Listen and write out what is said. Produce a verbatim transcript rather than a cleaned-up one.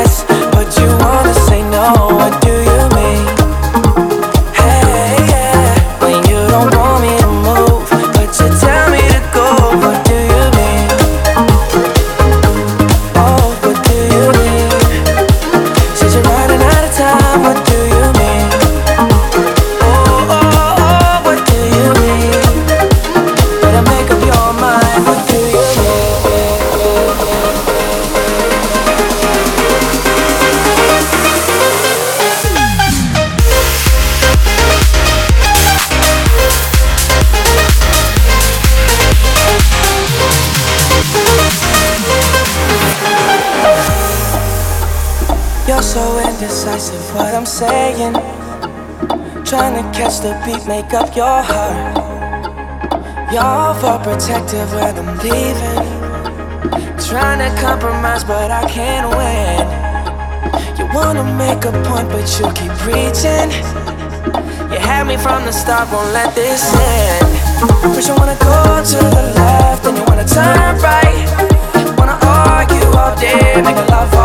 yes, but you wanna say no. What do you mean? Hey, yeah. When you don't want me to move, but you tell me to go. What do you mean? Oh, what do you mean? Said you're running out of time. What do you mean? Oh, oh, oh, what do you mean? Better make up your mind. What do you mean? You're so indecisive, what I'm saying. Trying to catch the beat, make up your heart. You're overprotective when I'm leaving. Trying to compromise, but I can't win. You wanna make a point, but you keep preaching. You had me from the start, won't let this end. First you wanna go to the left, then you wanna turn right. Wanna argue all day, make a love all